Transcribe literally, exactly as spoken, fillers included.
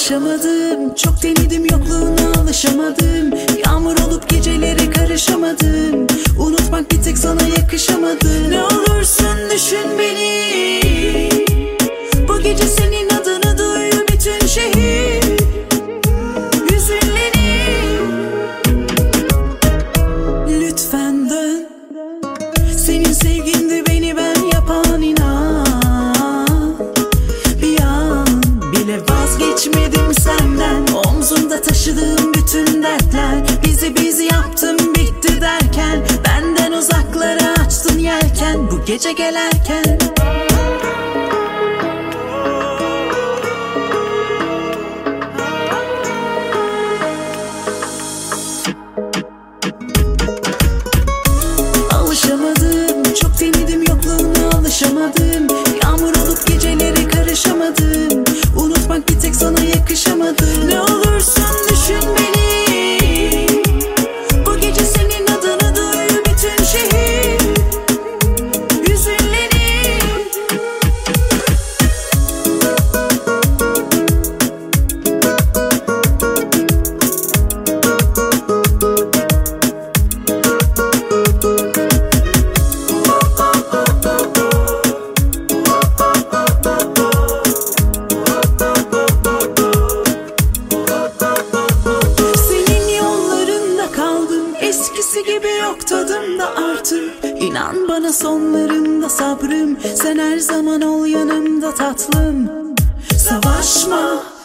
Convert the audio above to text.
Alışamadım, çok denedim, yokluğuna alışamadım. Yağmur olup gecelere karışamadım. Unutmak bir tek sana yakışamadı. Ne olursun düşün beni, bu gece senin adını duyuyor bütün şehir. Hüzünlenip lütfen dön. Senin sevgindi beni ben yapan, inan. Bir an bile vazgeçmedim senden. Omzumda taşıdığım bütün dertler, bizi bizi yaptım bitti derken, benden uzaklara açtın yelken bu gece gelerken. Alışamadım, çok denedim, yokluğuna alışamadım. Yağmur olup gecelere karışamadım. Unutmak bir tek sana yakışamadı. Ne olursun düşün beni, bu gece senin adını duyuyor bütün şehir. Hüzünlenip eskisi gibi yok tadımda artık. İnan bana sonlarında sabrım, sen her zaman ol yanımda tatlım. Savaşma